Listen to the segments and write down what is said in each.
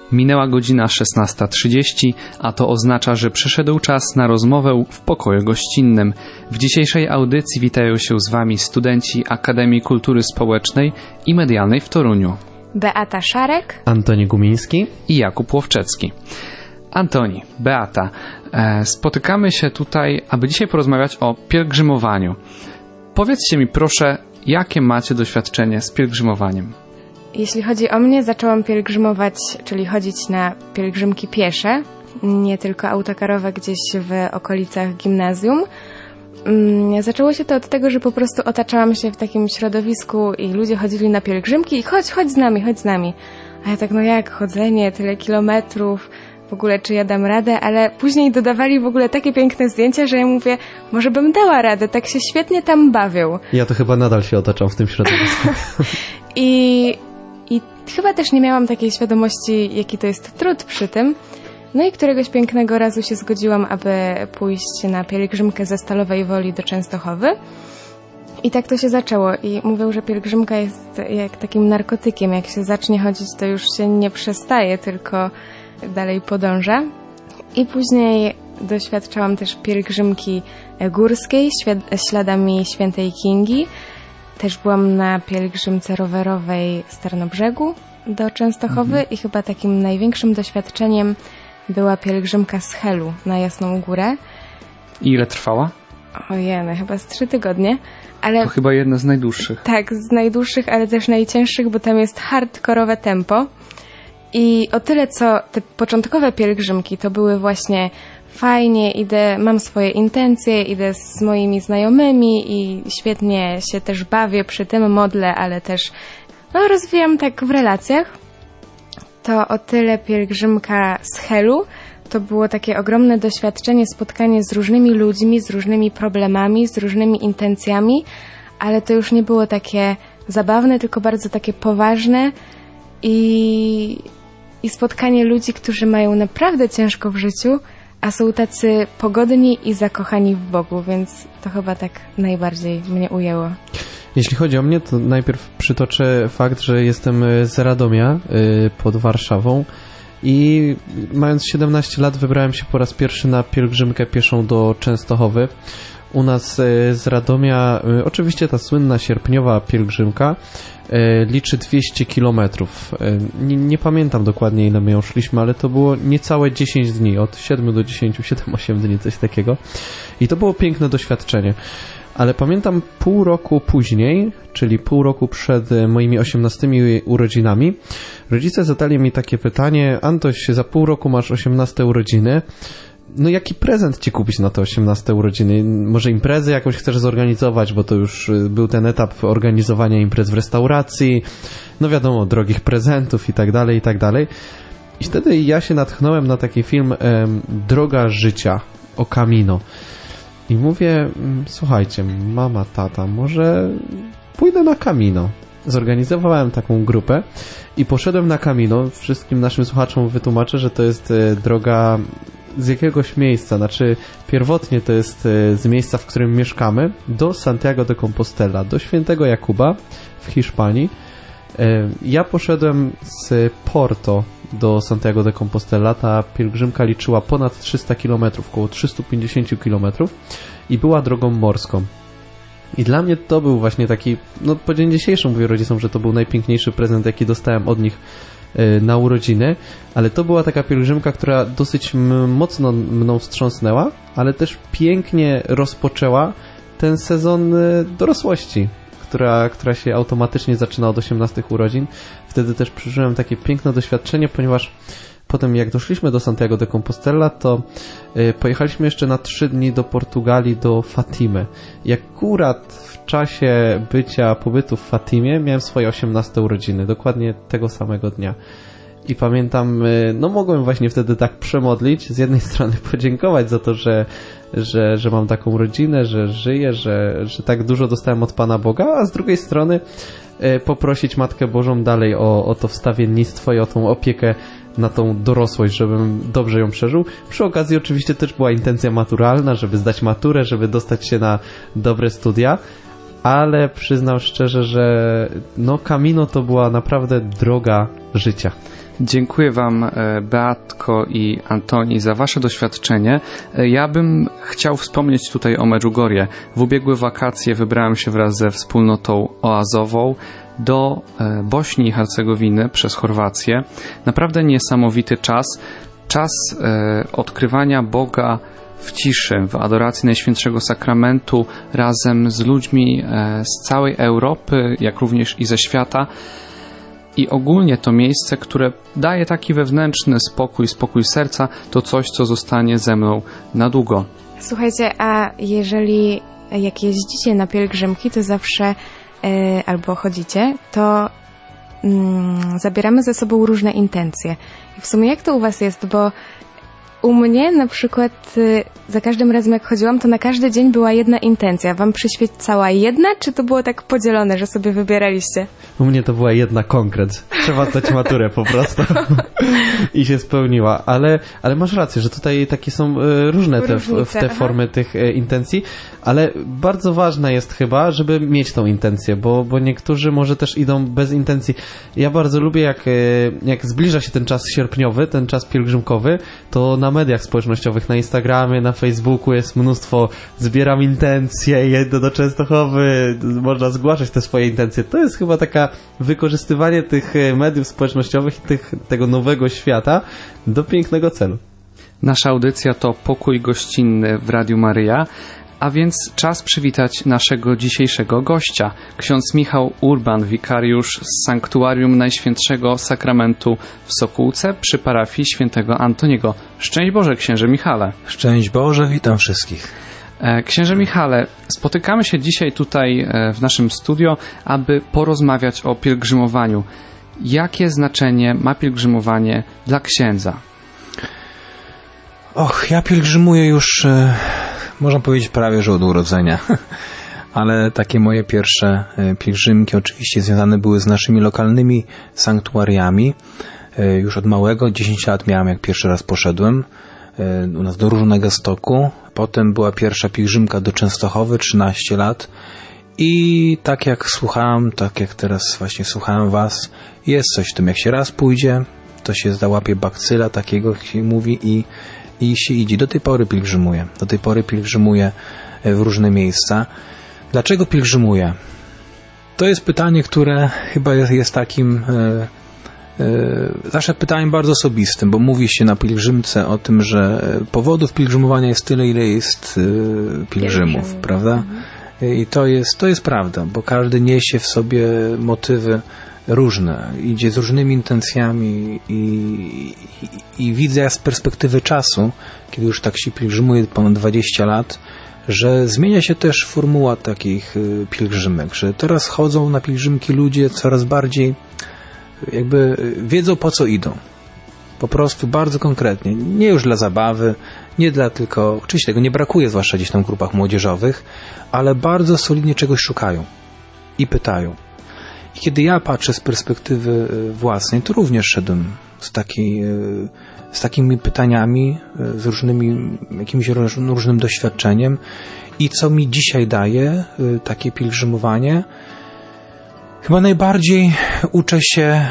Minęła godzina 16:30, a to oznacza, że przyszedł czas na rozmowę w pokoju gościnnym. W dzisiejszej audycji witają się z Wami studenci Akademii Kultury Społecznej i Medialnej w Toruniu. Beata Szarek, Antoni Gumiński i Jakub Łowczecki. Antoni, Beata, spotykamy się tutaj, aby dzisiaj porozmawiać o pielgrzymowaniu. Powiedzcie mi proszę, jakie macie doświadczenie z pielgrzymowaniem? Jeśli chodzi o mnie, zaczęłam pielgrzymować, czyli chodzić na pielgrzymki piesze, nie tylko autokarowe gdzieś w okolicach gimnazjum. Zaczęło się to od tego, że po prostu otaczałam się w takim środowisku i ludzie chodzili na pielgrzymki i chodź z nami. A ja tak, no jak chodzenie, tyle kilometrów, w ogóle czy ja dam radę, ale później dodawali w ogóle takie piękne zdjęcia, że ja mówię, może bym dała radę, tak się świetnie tam bawią. Ja to chyba nadal się otaczam w tym środowisku. I chyba też nie miałam takiej świadomości, jaki to jest trud przy tym. No i któregoś pięknego razu się zgodziłam, aby pójść na pielgrzymkę ze Stalowej Woli do Częstochowy. I tak to się zaczęło. I mówią, że pielgrzymka jest jak takim narkotykiem. Jak się zacznie chodzić, to już się nie przestaje, tylko dalej podąża. I później doświadczałam też pielgrzymki górskiej śladami Świętej Kingi. Też byłam na pielgrzymce rowerowej z Tarnobrzegu do Częstochowy i chyba takim największym doświadczeniem była pielgrzymka z Helu na Jasną Górę. I ile trwała? Ojej, chyba z 3 tygodnie. Ale to chyba jedna z najdłuższych. Tak, z najdłuższych, ale też najcięższych, bo tam jest hardkorowe tempo. I o tyle, co te początkowe pielgrzymki to były właśnie fajnie, mam swoje intencje, idę z moimi znajomymi i świetnie się też bawię przy tym, modlę, ale też rozwijam tak w relacjach. To o tyle pielgrzymka z Helu to było takie ogromne doświadczenie, spotkanie z różnymi ludźmi, z różnymi problemami, z różnymi intencjami, ale to już nie było takie zabawne, tylko bardzo takie poważne i spotkanie ludzi, którzy mają naprawdę ciężko w życiu, a są tacy pogodni i zakochani w Bogu, więc to chyba tak najbardziej mnie ujęło. Jeśli chodzi o mnie, to najpierw przytoczę fakt, że jestem z Radomia pod Warszawą i mając 17 lat wybrałem się po raz pierwszy na pielgrzymkę pieszą do Częstochowy. U nas z Radomia, oczywiście ta słynna sierpniowa pielgrzymka liczy 200 kilometrów. Nie pamiętam dokładnie, ile my ją szliśmy, ale to było niecałe 10 dni, od 7 do 10, 7-8 dni, coś takiego. I to było piękne doświadczenie. Ale pamiętam pół roku później, czyli pół roku przed moimi 18 urodzinami, rodzice zadali mi takie pytanie: Antoś, za pół roku masz 18 urodziny, no jaki prezent ci kupić na te 18 urodziny? Może imprezę jakąś chcesz zorganizować, bo to już był ten etap organizowania imprez w restauracji, no wiadomo, drogich prezentów i tak dalej, i tak dalej. I wtedy ja się natchnąłem na taki film Droga życia o Camino. I mówię, słuchajcie, mama, tata, może pójdę na Camino. Zorganizowałem taką grupę i poszedłem na Camino. Wszystkim naszym słuchaczom wytłumaczę, że to jest droga z jakiegoś miejsca, znaczy pierwotnie to jest z miejsca, w którym mieszkamy, do Santiago de Compostela, do Świętego Jakuba w Hiszpanii. Ja poszedłem z Porto do Santiago de Compostela. Ta pielgrzymka liczyła ponad 300 km, około 350 km i była drogą morską. I dla mnie to był właśnie taki, po dzień dzisiejszy mówię rodzicom, że to był najpiękniejszy prezent, jaki dostałem od nich na urodziny, ale to była taka pielgrzymka, która dosyć mocno mną wstrząsnęła, ale też pięknie rozpoczęła ten sezon dorosłości, która się automatycznie zaczyna od 18 urodzin. Wtedy też przeżyłem takie piękne doświadczenie, ponieważ potem jak doszliśmy do Santiago de Compostela, to pojechaliśmy jeszcze na 3 dni do Portugalii, do Fatimy. I akurat w czasie pobytu w Fatimie miałem swoje 18 urodziny, dokładnie tego samego dnia. I pamiętam, mogłem właśnie wtedy tak przemodlić, z jednej strony podziękować za to, że mam taką rodzinę, że żyję, że tak dużo dostałem od Pana Boga, a z drugiej strony poprosić Matkę Bożą dalej o to wstawiennictwo i o tą opiekę na tą dorosłość, żebym dobrze ją przeżył. Przy okazji oczywiście też była intencja maturalna, żeby zdać maturę, żeby dostać się na dobre studia, ale przyznam szczerze, że Camino to była naprawdę droga życia. Dziękuję Wam, Beatko i Antoni, za Wasze doświadczenie. Ja bym chciał wspomnieć tutaj o Medjugorje. W ubiegłe wakacje wybrałem się wraz ze wspólnotą oazową do Bośni i Hercegowiny przez Chorwację. Naprawdę niesamowity czas. Czas odkrywania Boga w ciszy, w adoracji Najświętszego Sakramentu razem z ludźmi z całej Europy, jak również i ze świata. I ogólnie to miejsce, które daje taki wewnętrzny spokój serca, to coś, co zostanie ze mną na długo. Słuchajcie, a jeżeli jak jeździcie na pielgrzymki, to zawsze albo chodzicie, to zabieramy ze sobą różne intencje. I w sumie jak to u Was jest? Bo u mnie na przykład za każdym razem jak chodziłam, to na każdy dzień była jedna intencja. Wam przyświecała jedna, czy to było tak podzielone, że sobie wybieraliście? U mnie to była jedna konkret. Trzeba zdać maturę po prostu. I się spełniła. Ale masz rację, że tutaj takie są różne te formy tych intencji, ale bardzo ważne jest chyba, żeby mieć tą intencję, bo niektórzy może też idą bez intencji. Ja bardzo lubię, jak zbliża się ten czas sierpniowy, ten czas pielgrzymkowy, to na mediach społecznościowych, na Instagramie, na Facebooku jest mnóstwo, zbieram intencje, jedę do Częstochowy, można zgłaszać te swoje intencje. To jest chyba taka wykorzystywanie tych mediów społecznościowych i tego nowego świata do pięknego celu. Nasza audycja to Pokój Gościnny w Radiu Maryja, a więc czas przywitać naszego dzisiejszego gościa, ksiądz Michał Urban, wikariusz z Sanktuarium Najświętszego Sakramentu w Sokółce przy parafii świętego Antoniego. Szczęść Boże, księże Michale. Szczęść Boże, witam wszystkich. Księże Michale, spotykamy się dzisiaj tutaj w naszym studio, aby porozmawiać o pielgrzymowaniu. Jakie znaczenie ma pielgrzymowanie dla księdza? Ja pielgrzymuję już, można powiedzieć, prawie że od urodzenia. Ale takie moje pierwsze pielgrzymki oczywiście związane były z naszymi lokalnymi sanktuariami. Już od małego, 10 lat miałem, jak pierwszy raz poszedłem u nas do Różnego Stoku. Potem była pierwsza pielgrzymka do Częstochowy, 13 lat. I tak jak słuchałem, tak jak teraz właśnie słuchałem Was, jest coś w tym, jak się raz pójdzie, to się załapie bakcyla, takiego się mówi i się idzie. Do tej pory pielgrzymuję w różne miejsca. Dlaczego pielgrzymuję? To jest pytanie, które chyba jest takim zawsze pytaniem bardzo osobistym, bo mówi się na pielgrzymce o tym, że powodów pielgrzymowania jest tyle, ile jest pielgrzymów, prawda? I to jest prawda, bo każdy niesie w sobie motywy różne, idzie z różnymi intencjami i widzę z perspektywy czasu, kiedy już tak się pielgrzymuje ponad 20 lat, że zmienia się też formuła takich pielgrzymek, że teraz chodzą na pielgrzymki ludzie coraz bardziej jakby wiedzą, po co idą. Po prostu bardzo konkretnie. Nie już dla zabawy, nie dla tylko... Oczywiście tego nie brakuje, zwłaszcza gdzieś tam w grupach młodzieżowych, ale bardzo solidnie czegoś szukają i pytają. I kiedy ja patrzę z perspektywy własnej, to również szedłem z takimi pytaniami, z jakimś różnym doświadczeniem. I co mi dzisiaj daje takie pielgrzymowanie? Chyba najbardziej uczę się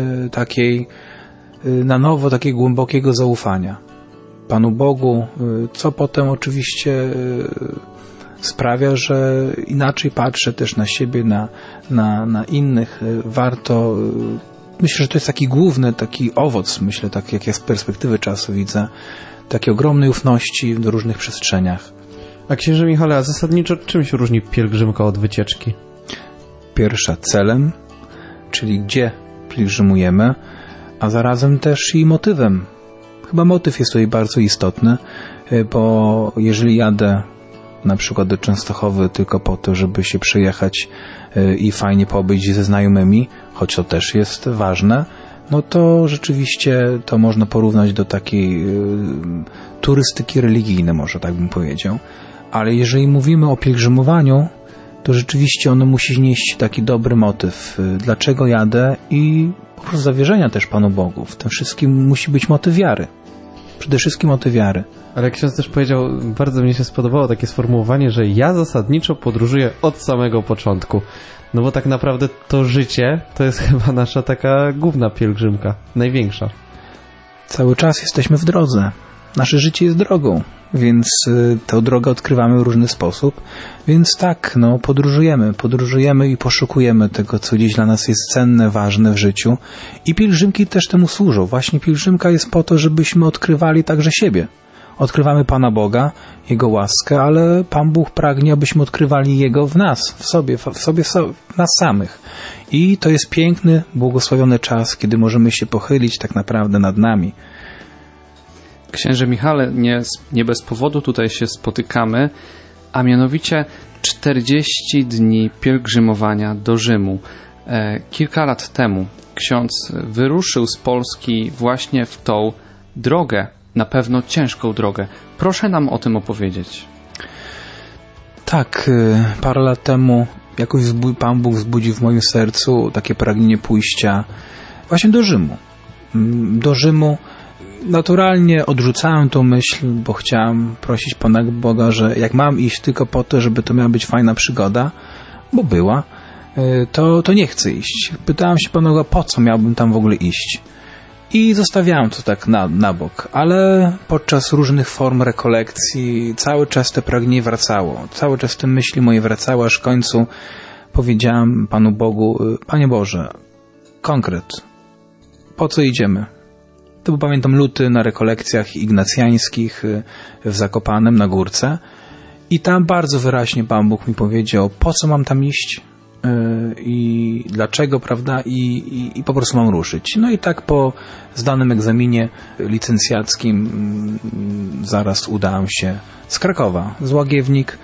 na nowo takiego głębokiego zaufania Panu Bogu, co potem oczywiście sprawia, że inaczej patrzę też na siebie, na innych. Warto, myślę, że to jest taki główny, taki owoc, myślę, tak jak ja z perspektywy czasu widzę, takiej ogromnej ufności w różnych przestrzeniach. A księże Michale, a zasadniczo czym się różni pielgrzymka od wycieczki? Pierwsza celem, czyli gdzie pielgrzymujemy, a zarazem też i motywem. Chyba motyw jest tutaj bardzo istotny, bo jeżeli jadę na przykład do Częstochowy tylko po to, żeby się przyjechać i fajnie pobyć ze znajomymi, choć to też jest ważne, no to rzeczywiście to można porównać do takiej turystyki religijnej, może tak bym powiedział. Ale jeżeli mówimy o pielgrzymowaniu, to rzeczywiście ono musi nieść taki dobry motyw, dlaczego jadę i po prostu zawierzenia też Panu Bogu. W tym wszystkim musi być motyw wiary. Przede wszystkim motyw wiary. Ale ksiądz też powiedział, bardzo mi się spodobało takie sformułowanie, że ja zasadniczo podróżuję od samego początku. No bo tak naprawdę to życie to jest chyba nasza taka główna pielgrzymka, największa. Cały czas jesteśmy w drodze. Nasze życie jest drogą, więc tę drogę odkrywamy w różny sposób. Więc tak, no podróżujemy i poszukujemy tego, co gdzieś dla nas jest cenne, ważne w życiu. I pielgrzymki też temu służą. Właśnie pielgrzymka jest po to, żebyśmy odkrywali także siebie. Odkrywamy Pana Boga, Jego łaskę, ale Pan Bóg pragnie, abyśmy odkrywali Jego w nas, w nas samych. I to jest piękny, błogosławiony czas, kiedy możemy się pochylić tak naprawdę nad nami. Księże Michale, nie bez powodu tutaj się spotykamy, a mianowicie 40 dni pielgrzymowania do Rzymu. Kilka lat temu ksiądz wyruszył z Polski właśnie w tą drogę, na pewno ciężką drogę. Proszę nam o tym opowiedzieć. Tak, parę lat temu jakoś Pan Bóg wzbudził w moim sercu takie pragnienie pójścia właśnie do Rzymu. Do Rzymu. Naturalnie odrzucałem tą myśl, bo chciałem prosić Pana Boga, że jak mam iść tylko po to, żeby to miała być fajna przygoda, bo była, to nie chcę iść. Pytałem się Pana Boga, po co miałbym tam w ogóle iść. I zostawiałem to tak na bok, ale podczas różnych form rekolekcji cały czas te pragnienie wracało. Cały czas te myśli moje wracały, aż w końcu powiedziałem Panu Bogu, Panie Boże, konkret, po co idziemy? To był, pamiętam, luty na rekolekcjach ignacjańskich w Zakopanem na Górce i tam bardzo wyraźnie Pan Bóg mi powiedział, po co mam tam iść i dlaczego, prawda, i po prostu mam ruszyć. No i tak po zdanym egzaminie licencjackim zaraz udałem się z Krakowa, z Łagiewnik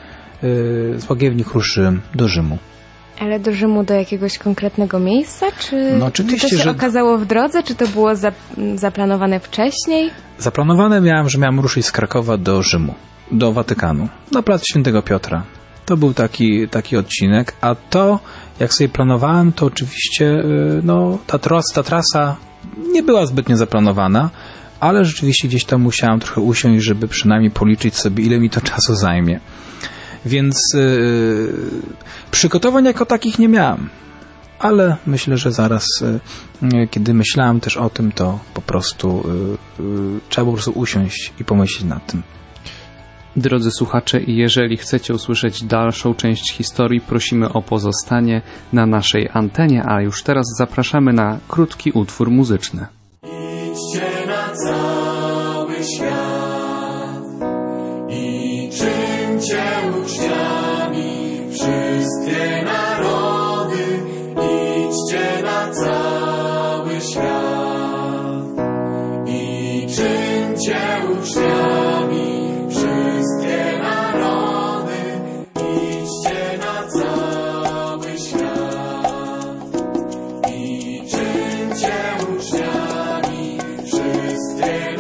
ruszyłem do Rzymu. Ale do Rzymu do jakiegoś konkretnego miejsca? Czy no, oczywiście, to się okazało w drodze? Czy to było zaplanowane wcześniej? Zaplanowane miałem, że miałem ruszyć z Krakowa do Rzymu, do Watykanu, na plac Świętego Piotra. To był taki odcinek, a to, jak sobie planowałem, to oczywiście no, ta trasa nie była zbytnio zaplanowana, ale rzeczywiście gdzieś tam musiałem trochę usiąść, żeby przynajmniej policzyć sobie, ile mi to czasu zajmie. Więc przygotowań jako takich nie miałem. Ale myślę, że zaraz, kiedy myślałem też o tym, to po prostu trzeba po prostu usiąść i pomyśleć nad tym. Drodzy słuchacze, jeżeli chcecie usłyszeć dalszą część historii, prosimy o pozostanie na naszej antenie, a już teraz zapraszamy na krótki utwór muzyczny. Idźcie na cały świat i czyńcie uczniami wszystkie narody. Idźcie na cały świat i czyńcie uczniami wszystkie narody. Idźcie na cały świat i czyńcie uczniami wszystkie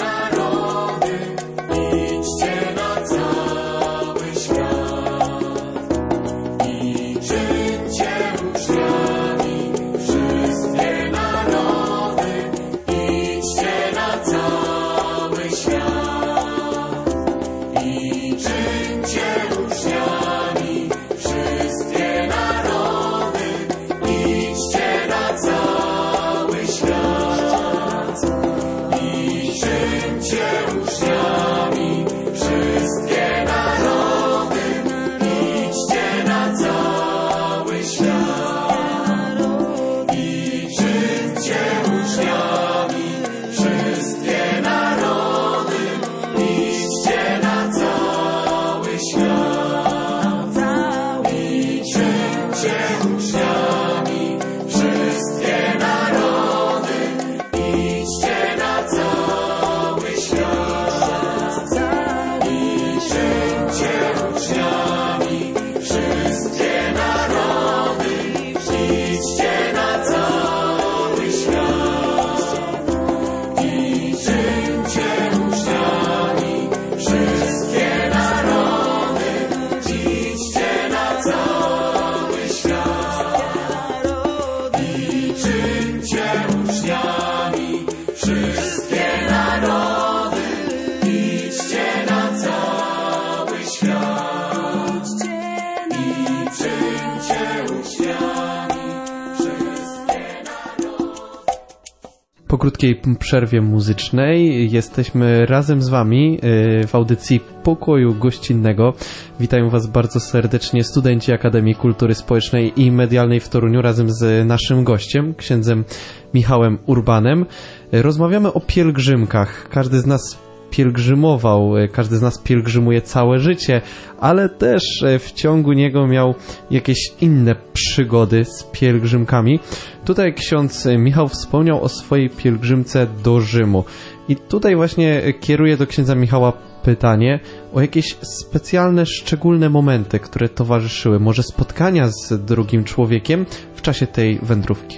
czyńcie uczniami wszystkie narody. Po krótkiej przerwie muzycznej jesteśmy razem z Wami w audycji Pokoju Gościnnego. Witają Was bardzo serdecznie studenci Akademii Kultury Społecznej i Medialnej w Toruniu razem z naszym gościem, księdzem Michałem Urbanem. Rozmawiamy o pielgrzymkach. Każdy z nas pielgrzymował, każdy z nas pielgrzymuje całe życie, ale też w ciągu niego miał jakieś inne przygody z pielgrzymkami. Tutaj ksiądz Michał wspomniał o swojej pielgrzymce do Rzymu. I tutaj właśnie kieruję do księdza Michała pytanie o jakieś specjalne, szczególne momenty, które towarzyszyły, może spotkania z drugim człowiekiem w czasie tej wędrówki.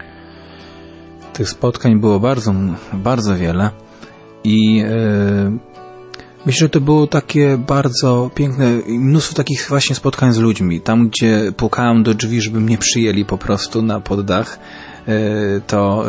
Tych spotkań było bardzo, bardzo wiele. I myślę, że to było takie bardzo piękne, mnóstwo takich właśnie spotkań z ludźmi. Tam, gdzie pukałem do drzwi, żeby mnie przyjęli po prostu na poddach, to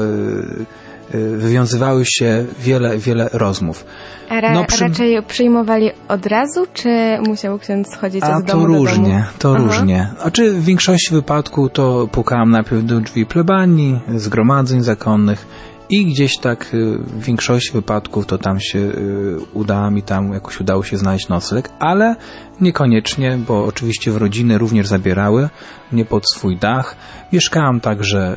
wywiązywały się wiele rozmów. A raczej przyjmowali od razu, czy musiał ksiądz schodzić od domu to różnie, do domu? Różnie. A czy w większości wypadków to pukałem najpierw do drzwi plebanii, zgromadzeń zakonnych, i gdzieś tak w większości wypadków to tam się udało się znaleźć nocleg, ale niekoniecznie, bo oczywiście w rodziny również zabierały mnie pod swój dach. Mieszkałem także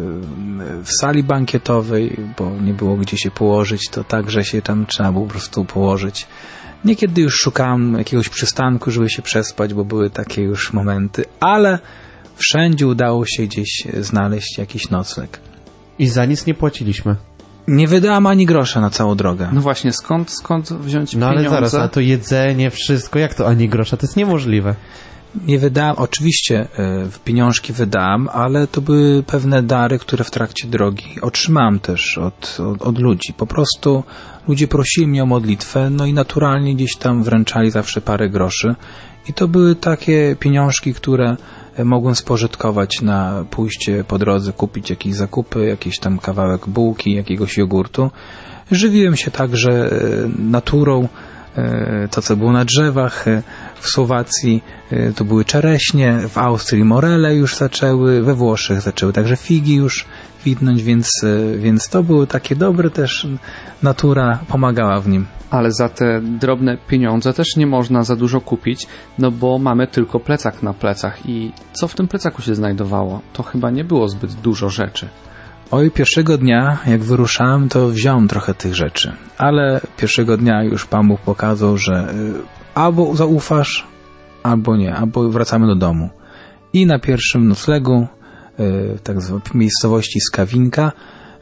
w sali bankietowej, bo nie było gdzie się położyć, to także się tam trzeba było po prostu położyć. Niekiedy już szukałem jakiegoś przystanku, żeby się przespać, bo były takie już momenty, ale wszędzie udało się gdzieś znaleźć jakiś nocleg. I za nic nie płaciliśmy. Nie wydałem ani grosza na całą drogę. No właśnie, skąd wziąć pieniądze? pieniądze? Ale zaraz, a to jedzenie, wszystko, jak to ani grosza? To jest niemożliwe. Nie wydałem, oczywiście pieniążki wydałem, ale to były pewne dary, które w trakcie drogi otrzymałem też od ludzi. Po prostu ludzie prosili mnie o modlitwę, no i naturalnie gdzieś tam wręczali zawsze parę groszy. I to były takie pieniążki, które mogłem spożytkować na pójście po drodze, kupić jakieś zakupy, jakiś tam kawałek bułki, jakiegoś jogurtu. Żywiłem się także naturą, to co było na drzewach. W Słowacji to były czereśnie, w Austrii morele już zaczęły, we Włoszech zaczęły także figi już kwitnąć, więc to było takie dobre też, natura pomagała w nim. Ale za te drobne pieniądze też nie można za dużo kupić, no bo mamy tylko plecak na plecach i co w tym plecaku się znajdowało? To chyba nie było zbyt dużo rzeczy. Oj, pierwszego dnia, jak wyruszałem, to wziąłem trochę tych rzeczy, ale pierwszego dnia już Pan Bóg pokazał, że albo zaufasz, albo nie, albo wracamy do domu. I na pierwszym noclegu, tak zwanej miejscowości Skawinka,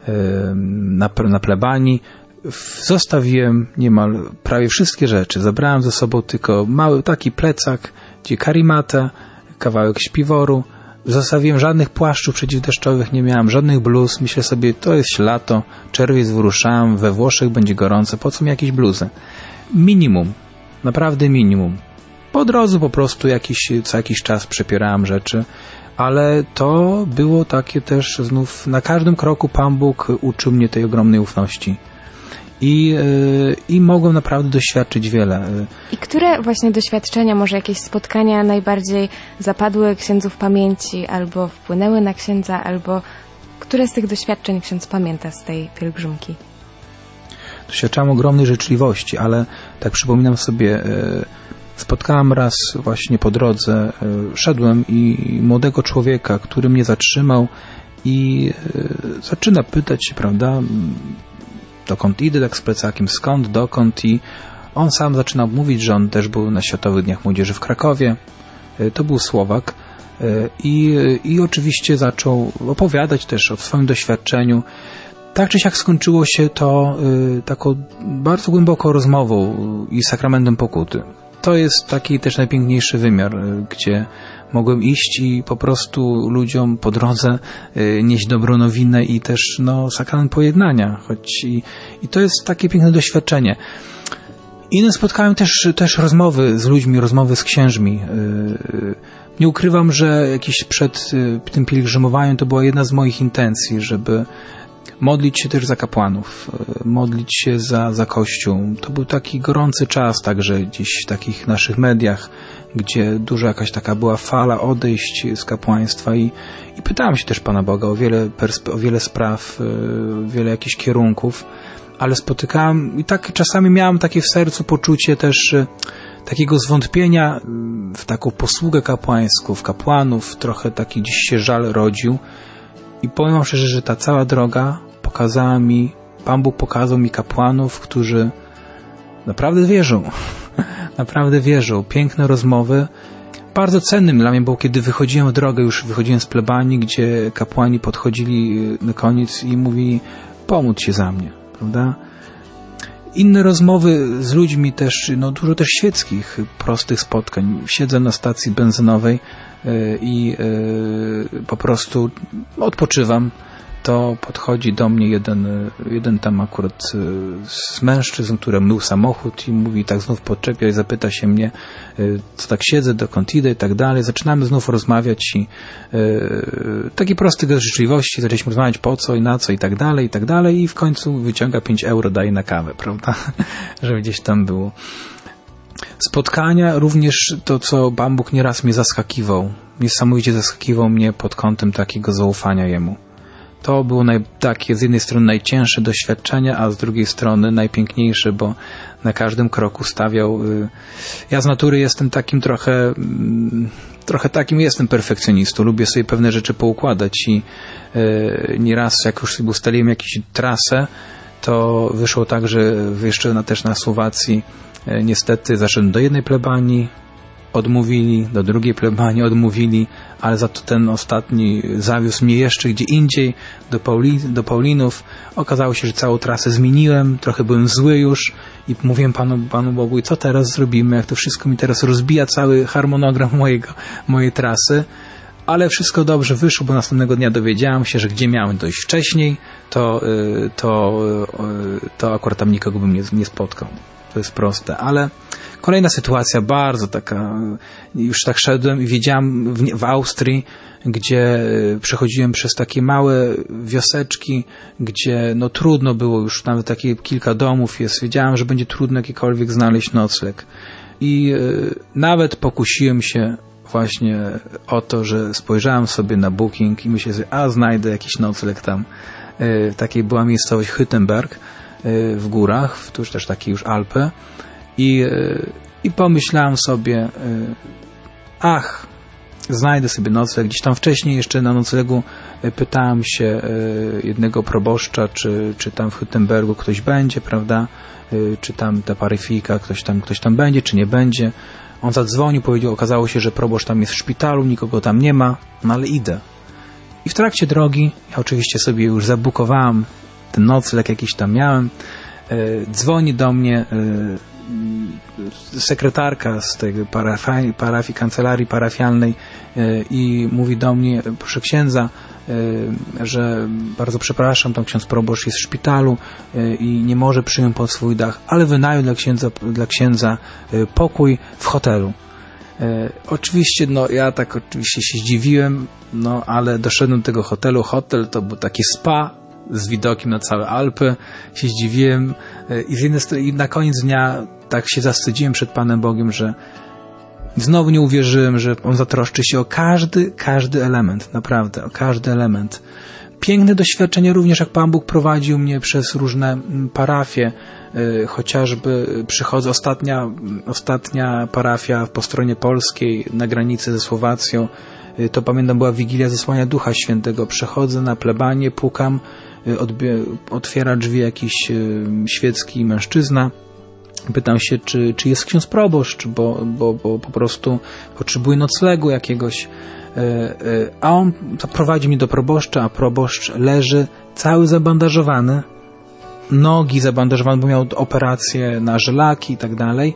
na plebanii, zostawiłem niemal prawie wszystkie rzeczy. Zabrałem ze sobą tylko mały taki plecak, gdzie karimatę, kawałek śpiworu. Zostawiłem żadnych płaszczów przeciwdeszczowych, nie miałem żadnych bluz. Myślę sobie, to jest lato, czerwiec, wyruszałem, we Włoszech będzie gorąco, po co mi jakieś bluzy? Minimum, naprawdę minimum. Po drodze po prostu co jakiś czas przepierałem rzeczy, ale to było takie też znów, na każdym kroku Pan Bóg uczył mnie tej ogromnej ufności. I mogłem naprawdę doświadczyć wiele. I które właśnie doświadczenia, może jakieś spotkania najbardziej zapadły księdzu w pamięci, albo wpłynęły na księdza, albo które z tych doświadczeń ksiądz pamięta z tej pielgrzymki? Doświadczałem ogromnej życzliwości, ale tak przypominam sobie, spotkałem raz właśnie po drodze, szedłem i młodego człowieka, który mnie zatrzymał i zaczyna pytać się, prawda, dokąd idę, tak z plecakiem, skąd, dokąd, i on sam zaczyna mówić, że on też był na Światowych Dniach Młodzieży w Krakowie. To był Słowak i oczywiście zaczął opowiadać też o swoim doświadczeniu. Tak czy siak skończyło się to taką bardzo głęboką rozmową i sakramentem pokuty. To jest taki też najpiękniejszy wymiar, gdzie mogłem iść i po prostu ludziom po drodze nieść dobrą nowinę i też sakrament pojednania. I to jest takie piękne doświadczenie. Innym spotkałem też rozmowy z ludźmi, rozmowy z księżmi. Nie ukrywam, że przed tym pielgrzymowaniem to była jedna z moich intencji, żeby modlić się też za kapłanów, modlić się za Kościół. To był taki gorący czas także gdzieś w takich naszych mediach, gdzie duża jakaś taka była fala odejść z kapłaństwa i pytałem się też Pana Boga o wiele spraw, wiele jakichś kierunków, ale spotykałem i tak czasami miałem takie w sercu poczucie też takiego zwątpienia w taką posługę kapłańską, w kapłanów, trochę taki dziś się żal rodził i powiem wam szczerze, że ta cała droga Pan Bóg pokazał mi kapłanów, którzy naprawdę wierzą. Piękne rozmowy. Bardzo cennym dla mnie było, kiedy wychodziłem w drogę, już wychodziłem z plebanii, gdzie kapłani podchodzili na koniec i mówili, pomódl się za mnie, prawda? Inne rozmowy z ludźmi też, dużo też świeckich, prostych spotkań. Siedzę na stacji benzynowej i po prostu odpoczywam. To podchodzi do mnie jeden tam akurat z mężczyzn, który mył samochód i mówi, tak znów podczepia i zapyta się mnie, co tak siedzę, dokąd idę i tak dalej. Zaczynamy znów rozmawiać i taki prosty gest życzliwości, zaczęliśmy rozmawiać po co i na co i tak dalej i w końcu wyciąga 5 euro, daje na kawę, prawda? Żeby gdzieś tam było. Spotkania, również to, co Pan Bóg nieraz mnie zaskakiwał. Niesamowicie zaskakiwał mnie pod kątem takiego zaufania Jemu. To było takie z jednej strony najcięższe doświadczenia, a z drugiej strony najpiękniejsze, bo na każdym kroku stawiał... Ja z natury jestem takim trochę takim jestem perfekcjonistą. Lubię sobie pewne rzeczy poukładać i nieraz jak już sobie ustaliłem jakąś trasę, to wyszło tak, że jeszcze też na Słowacji niestety zaszedłem do jednej plebanii, odmówili, do drugiej plebanii odmówili, ale za to ten ostatni zawiózł mnie jeszcze gdzie indziej, do Paulinów. Okazało się, że całą trasę zmieniłem, trochę byłem zły już i mówiłem Panu Bogu, i co teraz zrobimy, jak to wszystko mi teraz rozbija cały harmonogram mojej trasy. Ale wszystko dobrze wyszło, bo następnego dnia dowiedziałem się, że gdzie miałem dojść wcześniej, to akurat tam nikogo bym nie spotkał. To jest proste, ale kolejna sytuacja, bardzo taka, już tak szedłem i wiedziałem w Austrii, gdzie przechodziłem przez takie małe wioseczki, gdzie trudno było już, nawet takie kilka domów jest, wiedziałem, że będzie trudno jakiekolwiek znaleźć nocleg. I nawet pokusiłem się właśnie o to, że spojrzałem sobie na Booking i myślę sobie, znajdę jakiś nocleg tam. Takiej była miejscowość Hüttenberg w górach, tuż też takie już Alpy. I pomyślałem sobie, znajdę sobie nocleg. Gdzieś tam wcześniej jeszcze na noclegu pytałem się jednego proboszcza, czy tam w Hüttenbergu ktoś będzie, prawda? Czy tam ta paryfijka, ktoś tam będzie, czy nie będzie. On zadzwonił, powiedział, okazało się, że proboszcz tam jest w szpitalu, nikogo tam nie ma, ale idę. I w trakcie drogi, ja oczywiście sobie już zabukowałem ten nocleg jakiś tam miałem, dzwoni do mnie sekretarka z tej parafii, kancelarii parafialnej i mówi do mnie, proszę księdza, że bardzo przepraszam, tam ksiądz proboszcz jest w szpitalu i nie może przyjąć pod swój dach, ale wynajął dla księdza pokój w hotelu. Oczywiście, ja tak oczywiście się zdziwiłem, ale doszedłem do tego hotelu. Hotel to był taki spa z widokiem na całe Alpy. Się zdziwiłem i z jednej strony, i na koniec dnia tak się zawstydziłem przed Panem Bogiem, że znowu nie uwierzyłem, że On zatroszczy się o każdy element, naprawdę, o każdy element. Piękne doświadczenie również, jak Pan Bóg prowadził mnie przez różne parafie, chociażby przychodzę, ostatnia parafia po stronie polskiej, na granicy ze Słowacją, to pamiętam, była Wigilia Zesłania Ducha Świętego. Przechodzę na plebanię, pukam, otwiera drzwi jakiś świecki mężczyzna. Pytam się, czy jest ksiądz proboszcz, bo po prostu potrzebuje noclegu jakiegoś. A on zaprowadzi mnie do proboszcza, a proboszcz leży cały zabandażowany, nogi zabandażowane, bo miał operację na żylaki i tak dalej.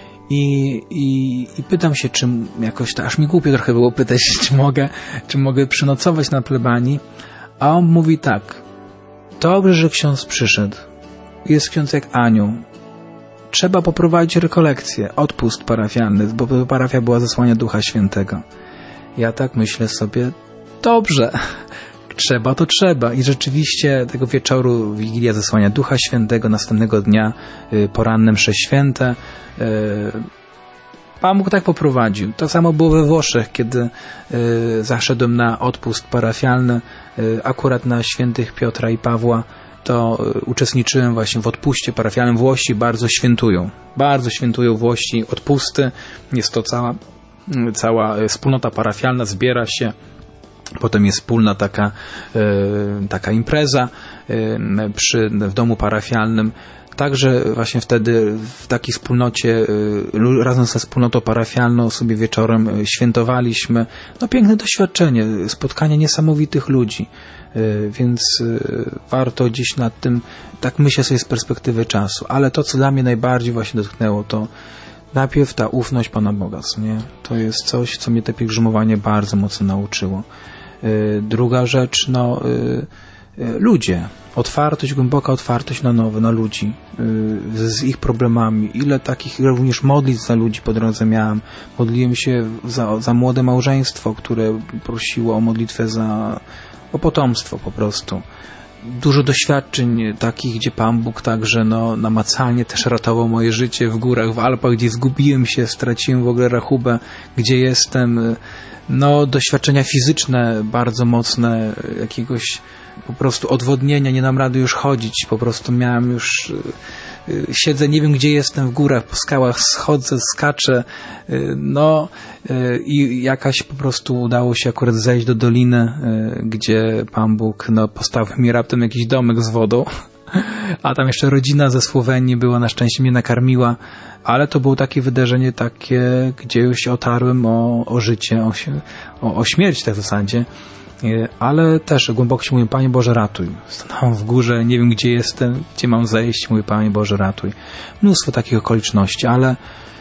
I pytam się, czy jakoś, aż mi głupio trochę było pytać, czy mogę przynocować na plebanii. A on mówi tak: dobrze, że ksiądz przyszedł. Jest ksiądz jak anioł. Trzeba poprowadzić rekolekcję, odpust parafialny, bo parafia była Zesłania Ducha Świętego. Ja tak myślę sobie, dobrze, trzeba, to trzeba. I rzeczywiście tego wieczoru Wigilia Zesłania Ducha Świętego, następnego dnia poranne msze święte. Pan Bóg tak poprowadził. To samo było we Włoszech, kiedy zaszedłem na odpust parafialny, akurat na świętych Piotra i Pawła, to uczestniczyłem właśnie w odpuście parafialnym. Włosi bardzo świętują Włosi odpusty. Jest to cała wspólnota parafialna, zbiera się. Potem jest wspólna taka impreza w domu parafialnym. Także właśnie wtedy w takiej wspólnocie, razem ze wspólnotą parafialną sobie wieczorem świętowaliśmy. No piękne doświadczenie, spotkanie niesamowitych ludzi, więc warto gdzieś nad tym, tak myślę sobie z perspektywy czasu. Ale to, co dla mnie najbardziej właśnie dotknęło, to najpierw ta ufność Pana Boga, co nie? To jest coś, co mnie to pielgrzymowanie bardzo mocno nauczyło. Druga rzecz, ludzie. Głęboka otwartość na nowe, na ludzi, z ich problemami. Ile takich również modlitw za ludzi po drodze miałem. Modliłem się za młode małżeństwo, które prosiło o modlitwę o potomstwo po prostu. Dużo doświadczeń takich, gdzie Pan Bóg także namacalnie też ratował moje życie w górach, w Alpach, gdzie zgubiłem się, straciłem w ogóle rachubę, gdzie jestem. Doświadczenia fizyczne bardzo mocne, jakiegoś po prostu odwodnienia, nie dam rady już chodzić, po prostu miałem już, siedzę, nie wiem gdzie jestem w górach, po skałach schodzę, skaczę, i jakaś po prostu udało się akurat zejść do doliny, gdzie Pan Bóg postawił mi raptem jakiś domek z wodą, a tam jeszcze rodzina ze Słowenii była, na szczęście mnie nakarmiła, ale to było takie wydarzenie gdzie już się otarłem o życie, o śmierć tak w zasadzie. Ale też głęboko się mówię, Panie Boże, ratuj. Stanąłem w górze, nie wiem gdzie jestem, gdzie mam zejść, mówię, Panie Boże, ratuj. Mnóstwo takich okoliczności, ale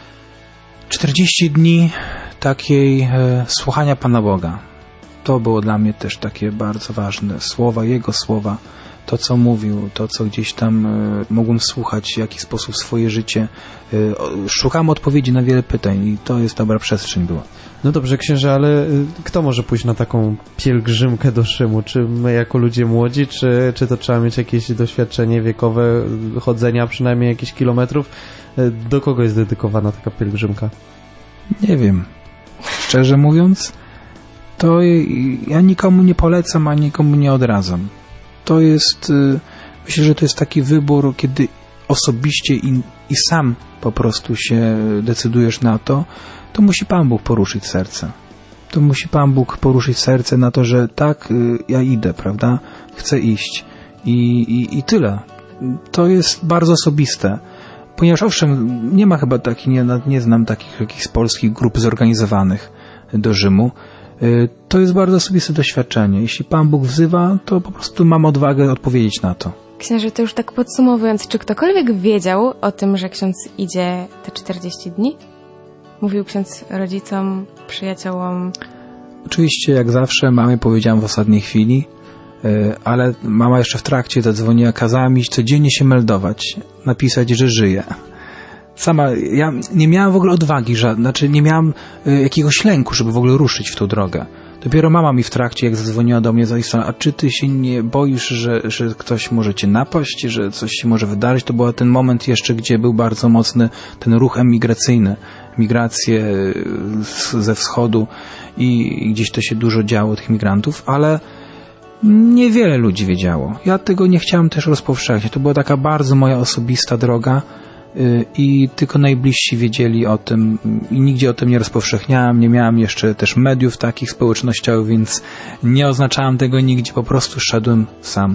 40 dni takiej słuchania Pana Boga, to było dla mnie też takie bardzo ważne. Jego słowa, to co mówił, to co gdzieś tam mogłem słuchać, w jaki sposób swoje życie. Szukam odpowiedzi na wiele pytań i to jest dobra przestrzeń była. No dobrze, księże, ale kto może pójść na taką pielgrzymkę do Rzymu? Czy my jako ludzie młodzi, czy to trzeba mieć jakieś doświadczenie wiekowe, chodzenia przynajmniej jakichś kilometrów? Do kogo jest dedykowana taka pielgrzymka? Nie wiem. Szczerze mówiąc, to ja nikomu nie polecam, a nikomu nie odradzam. To jest, myślę, że to jest taki wybór, kiedy osobiście i sam po prostu się decydujesz na to musi Pan Bóg poruszyć serce. To musi Pan Bóg poruszyć serce na to, że tak, ja idę, prawda? Chcę iść. I tyle. To jest bardzo osobiste. Ponieważ owszem, nie ma chyba nie znam takich jakichś z polskich grup zorganizowanych do Rzymu. To jest bardzo osobiste doświadczenie. Jeśli Pan Bóg wzywa, to po prostu mam odwagę odpowiedzieć na to. Księże, to już tak podsumowując, czy ktokolwiek wiedział o tym, że ksiądz idzie te 40 dni? Mówił ksiądz rodzicom, przyjaciołom? Oczywiście, jak zawsze, mamie powiedziałem w ostatniej chwili, ale mama jeszcze w trakcie zadzwoniła, kazała mi codziennie się meldować, napisać, że żyje. Ja nie miałem w ogóle odwagi, nie miałem jakiegoś lęku, żeby w ogóle ruszyć w tą drogę. Dopiero mama mi w trakcie, jak zadzwoniła do mnie, a czy ty się nie boisz, że ktoś może cię napaść, że coś się może wydarzyć? To był ten moment jeszcze, gdzie był bardzo mocny ten ruch emigracyjny, migracje ze wschodu i gdzieś to się dużo działo, tych migrantów, ale niewiele ludzi wiedziało. Ja tego nie chciałem też rozpowszechniać. To była taka bardzo moja osobista droga i tylko najbliżsi wiedzieli o tym i nigdzie o tym nie rozpowszechniałem. Nie miałem jeszcze też mediów takich społecznościowych, więc nie oznaczałem tego nigdzie. Po prostu szedłem sam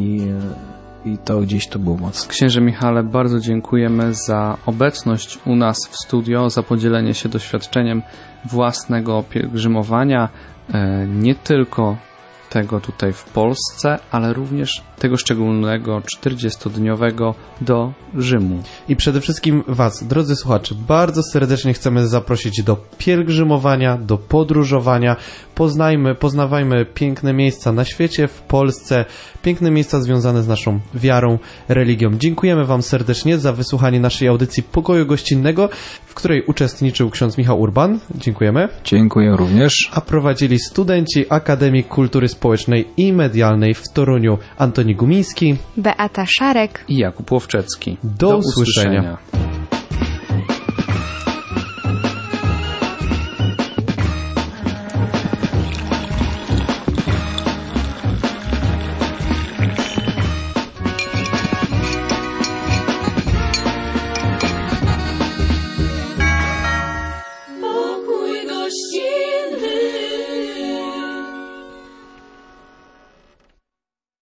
i to gdzieś to było mocno. Księże Michale, bardzo dziękujemy za obecność u nas w studio, za podzielenie się doświadczeniem własnego pielgrzymowania, nie tylko tego tutaj w Polsce, ale również tego szczególnego 40-dniowego do Rzymu. I przede wszystkim Was, drodzy słuchacze, bardzo serdecznie chcemy zaprosić do pielgrzymowania, do podróżowania poznawajmy piękne miejsca na świecie, w Polsce, piękne miejsca związane z naszą wiarą, religią. Dziękujemy Wam serdecznie za wysłuchanie naszej audycji Pokoju Gościnnego, w której uczestniczył ksiądz Michał Urban. Dziękujemy. Dziękuję również. A prowadzili studenci Akademii Kultury Społecznej i Medialnej w Toruniu Antoni Gumiński, Beata Szarek i Jakub Łowczecki. Do usłyszenia.